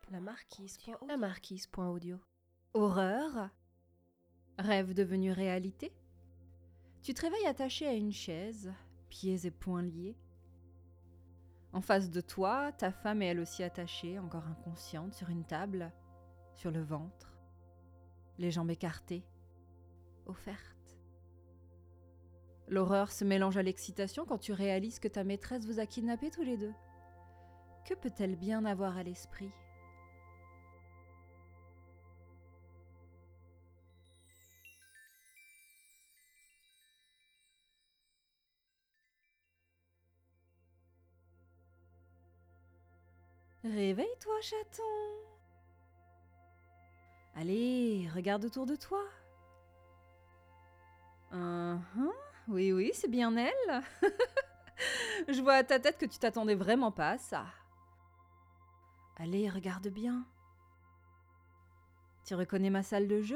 La marquise.audio. Horreur? Rêve devenu réalité? Tu te réveilles attaché à une chaise, pieds et poings liés. En face de toi, ta femme est elle aussi attachée, encore inconsciente, sur une table, sur le ventre, les jambes écartées, offertes. L'horreur se mélange à l'excitation quand tu réalises que ta maîtresse vous a kidnappés tous les deux. Que peut-elle bien avoir à l'esprit ? Réveille-toi, chaton. Allez, regarde autour de toi. Oui, c'est bien elle. Je vois à ta tête que tu t'attendais vraiment pas à ça. Allez, regarde bien. Tu reconnais ma salle de jeu ?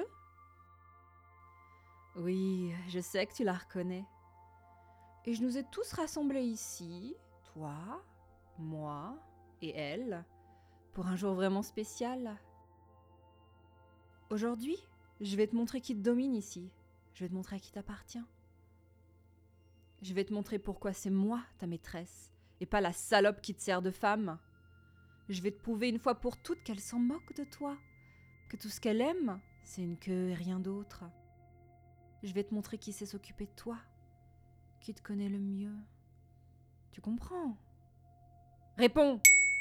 Oui, je sais que tu la reconnais. Et je nous ai tous rassemblés ici, toi, moi et elle, pour un jour vraiment spécial. Aujourd'hui, je vais te montrer qui te domine ici. Je vais te montrer à qui t'appartient. Je vais te montrer pourquoi c'est moi, ta maîtresse, et pas la salope qui te sert de femme. Je vais te prouver une fois pour toutes qu'elle s'en moque de toi, que tout ce qu'elle aime, c'est une queue et rien d'autre. Je vais te montrer qui sait s'occuper de toi, qui te connaît le mieux. Tu comprends ? Réponds !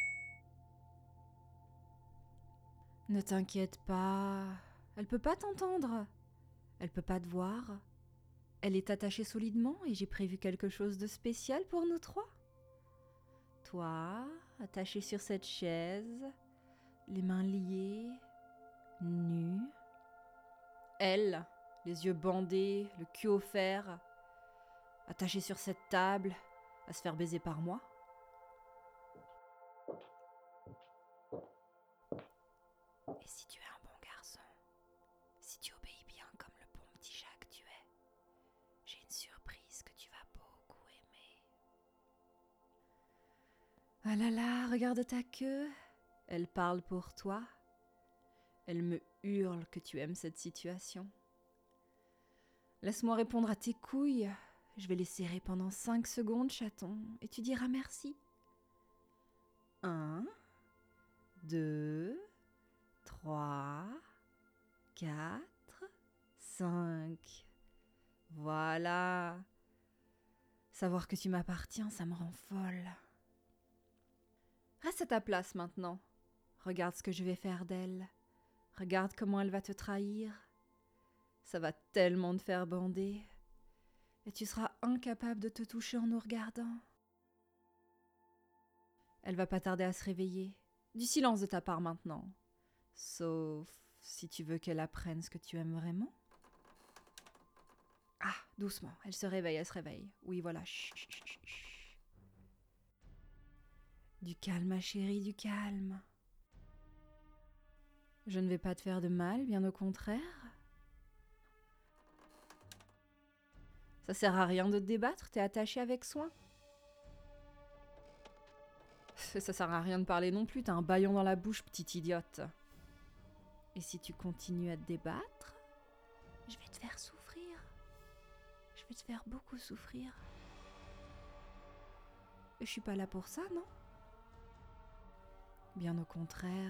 Ne t'inquiète pas, elle peut pas t'entendre, elle peut pas te voir. Elle est attachée solidement et j'ai prévu quelque chose de spécial pour nous trois. Toi, attaché sur cette chaise, les mains liées, nue. Elle, les yeux bandés, le cul au fer, attachée sur cette table, à se faire baiser par moi. Et si tu es un bon garçon, si tu obéis bien comme le bon petit chat que tu es, j'ai une surprise que tu vas beaucoup aimer. Ah là là, regarde ta queue. Elle parle pour toi. Elle me hurle que tu aimes cette situation. Laisse-moi répondre à tes couilles. Je vais les serrer pendant 5 secondes, chaton, et tu diras merci. 1, 2, 3, 4, 5. Voilà. Savoir que tu m'appartiens, ça me rend folle. Reste à ta place maintenant. Regarde ce que je vais faire d'elle. Regarde comment elle va te trahir. Ça va tellement te faire bander. Et tu seras incapable de te toucher en nous regardant. Elle va pas tarder à se réveiller. Du silence de ta part maintenant. Sauf si tu veux qu'elle apprenne ce que tu aimes vraiment. Ah, doucement, elle se réveille. Oui, voilà, chut, chut, chut, chut. Du calme, ma chérie, du calme. Je ne vais pas te faire de mal, bien au contraire. Ça sert à rien de te débattre, t'es attachée avec soin. Ça sert à rien de parler non plus, t'as un bâillon dans la bouche, petite idiote. Et si tu continues à te débattre, je vais te faire souffrir. Je vais te faire beaucoup souffrir. Et je suis pas là pour ça, non ? Bien au contraire,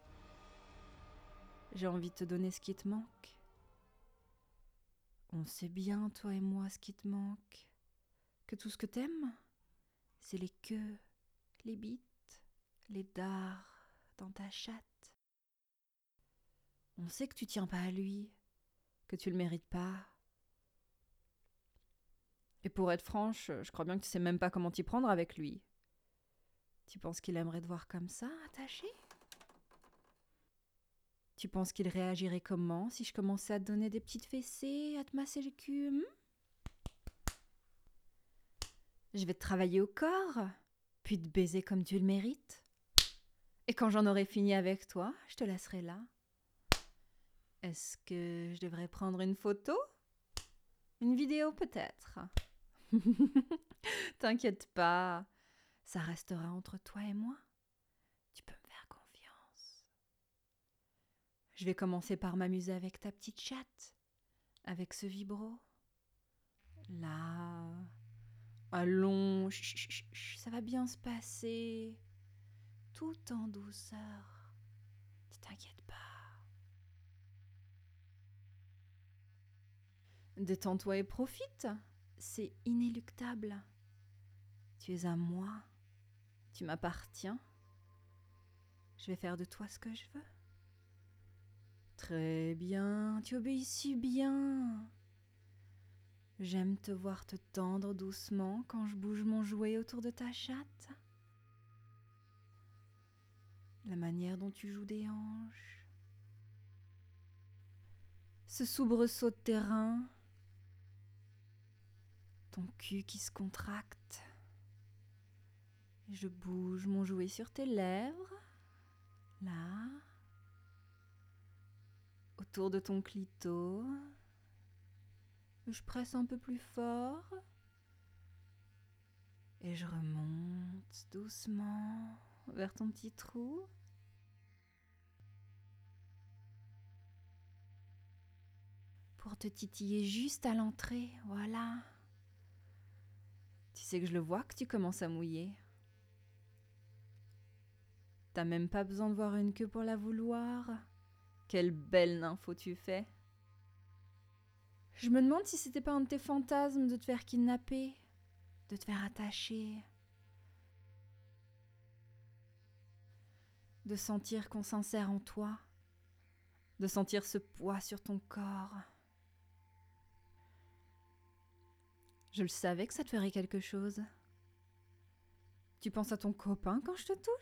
j'ai envie de te donner ce qui te manque. On sait bien, toi et moi, ce qui te manque. Que tout ce que t'aimes, c'est les queues, les bites, les dards dans ta chatte. On sait que tu tiens pas à lui, que tu le mérites pas. Et pour être franche, je crois bien que tu sais même pas comment t'y prendre avec lui. Tu penses qu'il aimerait te voir comme ça, attaché ? Tu penses qu'il réagirait comment si je commençais à te donner des petites fessées, à te masser le cul ? Je vais te travailler au corps, puis te baiser comme tu le mérites. Et quand j'en aurai fini avec toi, je te laisserai là. Est-ce que je devrais prendre une photo ? Une vidéo peut-être ? T'inquiète pas, ça restera entre toi et moi. Tu peux me faire confiance. Je vais commencer par m'amuser avec ta petite chatte, avec ce vibro. Là. Allons, chut, chut, chut, chut, ça va bien se passer. Tout en douceur. Ne t'inquiète pas. Détends-toi et profite. C'est inéluctable. Tu es à moi. Tu m'appartiens. Je vais faire de toi ce que je veux. Très bien, tu obéis si bien. J'aime te voir te tendre doucement quand je bouge mon jouet autour de ta chatte. La manière dont tu joues des hanches. Ce soubresaut de terrain. Ton cul qui se contracte. Je bouge mon jouet sur tes lèvres. Là. Autour de ton clito. Je presse un peu plus fort. Et je remonte doucement vers ton petit trou. Pour te titiller juste à l'entrée, voilà. Tu sais que je le vois que tu commences à mouiller. T'as même pas besoin de voir une queue pour la vouloir. Quelle belle nympho tu fais. Je me demande si c'était pas un de tes fantasmes de te faire kidnapper, de te faire attacher, de sentir qu'on s'insère en toi, de sentir ce poids sur ton corps. Je le savais que ça te ferait quelque chose. Tu penses à ton copain quand je te touche ?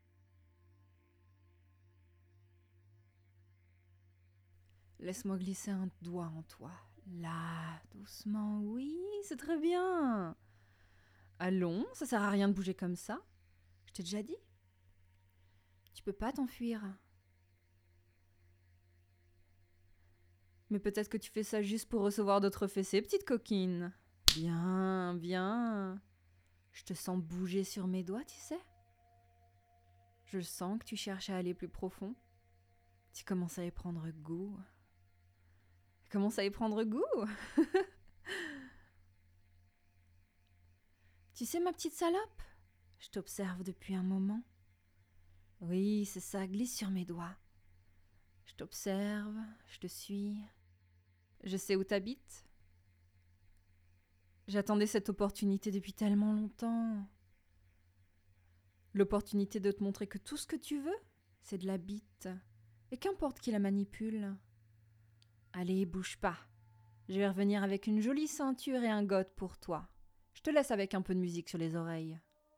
Laisse-moi glisser un doigt en toi. Là, doucement, oui, c'est très bien. Allons, ça sert à rien de bouger comme ça. Je t'ai déjà dit. Tu peux pas t'enfuir. Mais peut-être que tu fais ça juste pour recevoir d'autres fessées, petite coquine. Bien, bien. Je te sens bouger sur mes doigts, tu sais. Je sens que tu cherches à aller plus profond. Tu commences à y prendre goût. Commence à y prendre goût. Tu sais, ma petite salope, je t'observe depuis un moment. Oui, c'est ça, glisse sur mes doigts. Je t'observe, je te suis. Je sais où t'habites. J'attendais cette opportunité depuis tellement longtemps. L'opportunité de te montrer que tout ce que tu veux, c'est de la bite. Et qu'importe qui la manipule. Allez, bouge pas. Je vais revenir avec une jolie ceinture et un goth pour toi. Je te laisse avec un peu de musique sur les oreilles.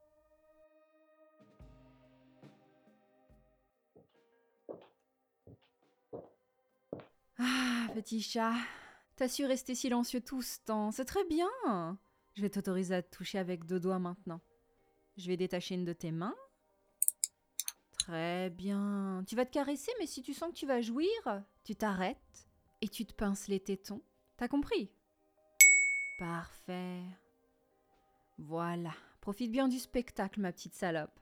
Ah, petit chat, t'as su rester silencieux tout ce temps, c'est très bien. Je vais t'autoriser à te toucher avec 2 doigts maintenant. Je vais détacher une de tes mains. Très bien. Tu vas te caresser, mais si tu sens que tu vas jouir, tu t'arrêtes et tu te pinces les tétons. T'as compris ? Parfait. Voilà. Profite bien du spectacle, ma petite salope.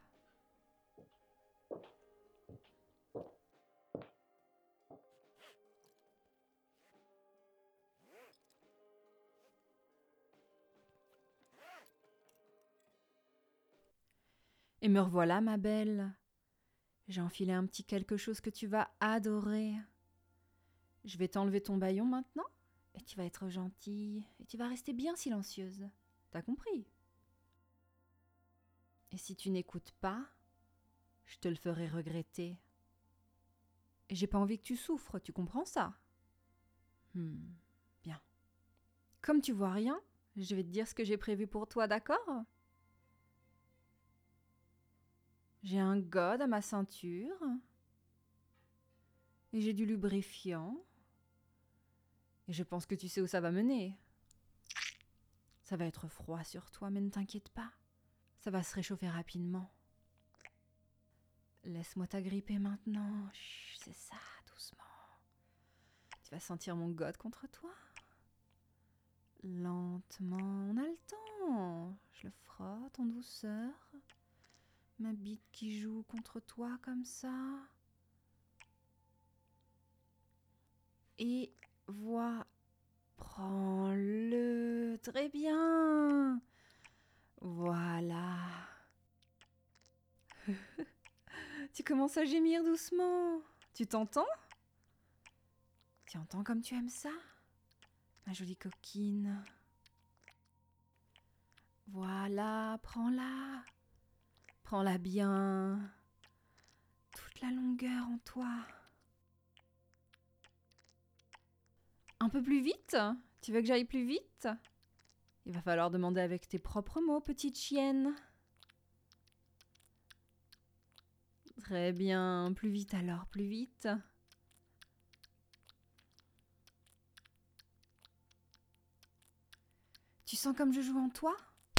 Et me revoilà, ma belle. J'ai enfilé un petit quelque chose que tu vas adorer. Je vais t'enlever ton bâillon maintenant, et tu vas être gentille, et tu vas rester bien silencieuse. T'as compris ? Et si tu n'écoutes pas, je te le ferai regretter. Et j'ai pas envie que tu souffres, tu comprends ça ? Bien. Comme tu vois rien, je vais te dire ce que j'ai prévu pour toi, d'accord ? J'ai un god à ma ceinture. Et j'ai du lubrifiant. Et je pense que tu sais où ça va mener. Ça va être froid sur toi, mais ne t'inquiète pas. Ça va se réchauffer rapidement. Laisse-moi t'agripper maintenant. Chut, c'est ça, doucement. Tu vas sentir mon god contre toi. Lentement, on a le temps. Je le frotte en douceur. Ma bite qui joue contre toi comme ça. Et voilà. Prends-le. Très bien. Voilà. Tu commences à gémir doucement. Tu t'entends? Tu entends comme tu aimes ça? Ma jolie coquine. Voilà, prends-la. Prends-la bien. Toute la longueur en toi. Un peu plus vite? Tu veux que j'aille plus vite? Il va falloir demander avec tes propres mots, petite chienne. Très bien, plus vite alors, plus vite. Tu sens comme je joue en toi?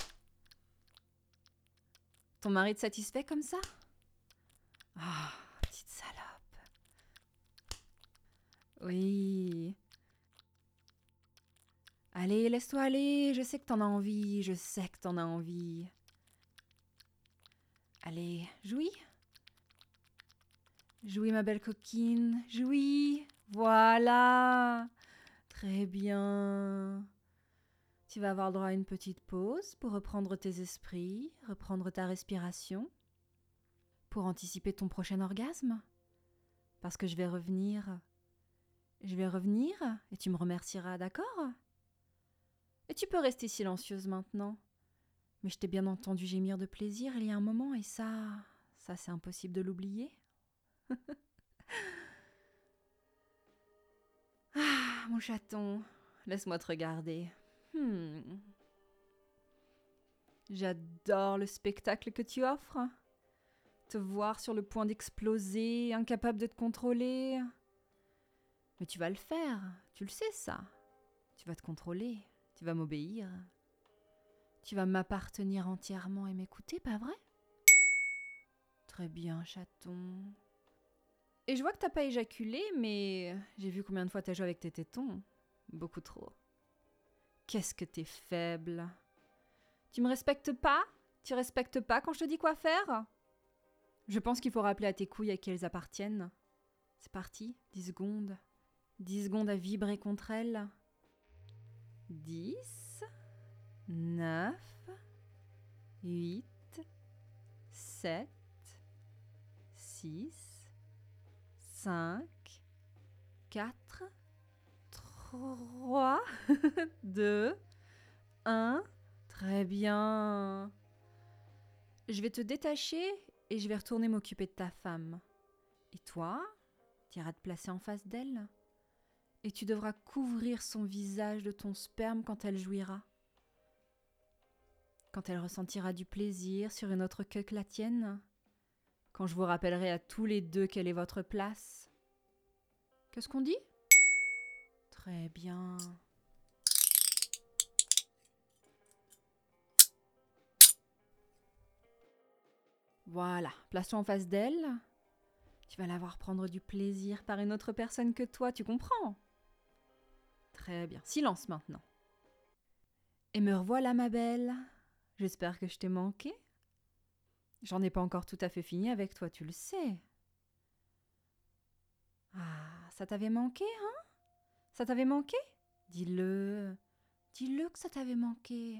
Ton mari te satisfait comme ça? Ah, petite salope. Oui. Allez, laisse-toi aller, je sais que t'en as envie, je sais que t'en as envie. Allez, jouis. Jouis ma belle coquine, jouis. Voilà. Très bien. Tu vas avoir droit à une petite pause pour reprendre tes esprits, reprendre ta respiration, pour anticiper ton prochain orgasme. Parce que je vais revenir et tu me remercieras, d'accord? Et tu peux rester silencieuse maintenant. Mais je t'ai bien entendu gémir de plaisir il y a un moment et ça c'est impossible de l'oublier. Ah, mon chaton, laisse-moi te regarder. J'adore le spectacle que tu offres. Te voir sur le point d'exploser, incapable de te contrôler. Mais tu vas le faire, tu le sais ça. Tu vas te contrôler, tu vas m'obéir. Tu vas m'appartenir entièrement et m'écouter, pas vrai? Très bien, chaton. Et je vois que t'as pas éjaculé, mais j'ai vu combien de fois t'as joué avec tes tétons. Beaucoup trop. Qu'est-ce que t'es faible. Tu me respectes pas? Tu respectes pas quand je te dis quoi faire? Je pense qu'il faut rappeler à tes couilles à qui elles appartiennent. C'est parti, 10 secondes. 10 secondes à vibrer contre elles. 10, 9, 8, 7, 6, 5, 4, 3, 2, 1. Très bien. Je vais te détacher et je vais retourner m'occuper de ta femme. Et toi, tu iras te placer en face d'elle. Et tu devras couvrir son visage de ton sperme quand elle jouira. Quand elle ressentira du plaisir sur une autre queue que la tienne. Quand je vous rappellerai à tous les deux quelle est votre place. Qu'est-ce qu'on dit? Très bien. Voilà, place-toi en face d'elle. Tu vas la voir prendre du plaisir par une autre personne que toi, tu comprends? Très bien. Silence maintenant. Et me revoilà, ma belle. J'espère que je t'ai manqué. J'en ai pas encore tout à fait fini avec toi, tu le sais. Ah, ça t'avait manqué, hein? Ça t'avait manqué? Dis-le. Dis-le que ça t'avait manqué.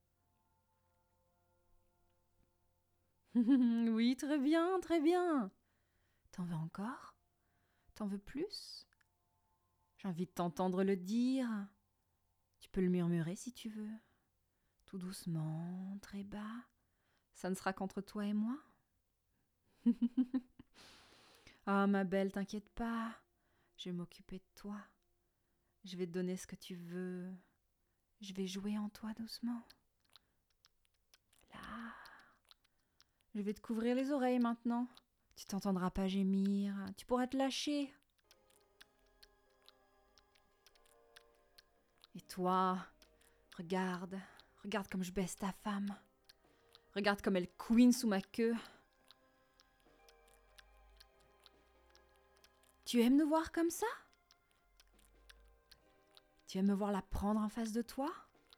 Oui, très bien, très bien. T'en veux encore? T'en veux plus? J'ai envie de t'entendre le dire. Tu peux le murmurer si tu veux. Tout doucement, très bas. Ça ne sera qu'entre toi et moi. Ah, ma belle, t'inquiète pas. Je vais m'occuper de toi. Je vais te donner ce que tu veux. Je vais jouer en toi doucement. Là. Je vais te couvrir les oreilles maintenant. Tu t'entendras pas gémir. Tu pourras te lâcher. Et toi, regarde. Regarde comme je baisse ta femme. Regarde comme elle couine sous ma queue. Tu aimes nous voir comme ça? Tu aimes me voir la prendre en face de toi?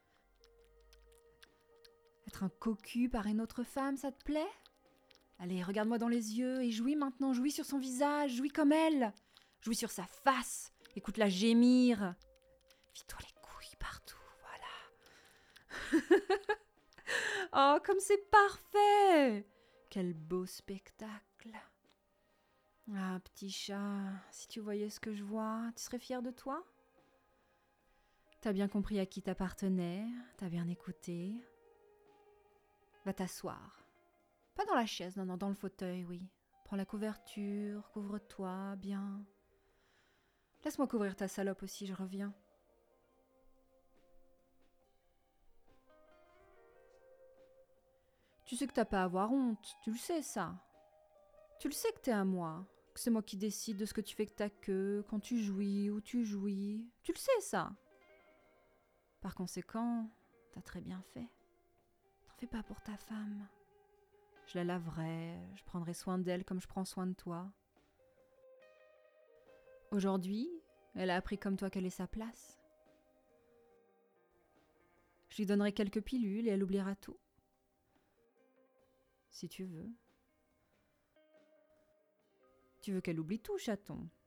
Être un cocu par une autre femme, ça te plaît? Allez, regarde-moi dans les yeux et jouis maintenant, jouis sur son visage, jouis comme elle. Jouis sur sa face, Écoute-la gémir. Vide-toi les couilles partout, voilà. Oh, comme c'est parfait! Quel beau spectacle. Ah, petit chat, si tu voyais ce que je vois, tu serais fier de toi? T'as bien compris à qui t'appartenais, t'as bien écouté. Va t'asseoir. Pas dans la chaise, non, dans le fauteuil, oui. Prends la couverture, couvre-toi, bien. Laisse-moi couvrir ta salope aussi, je reviens. Tu sais que t'as pas à avoir honte, tu le sais ça. Tu le sais que t'es à moi, que c'est moi qui décide de ce que tu fais avec ta queue, quand tu jouis, où tu jouis. Tu le sais ça. Par conséquent, t'as très bien fait. T'en fais pas pour ta femme. Je la laverai, je prendrai soin d'elle comme je prends soin de toi. Aujourd'hui, elle a appris comme toi quelle est sa place. Je lui donnerai quelques pilules et elle oubliera tout. Si tu veux. Tu veux qu'elle oublie tout, chaton?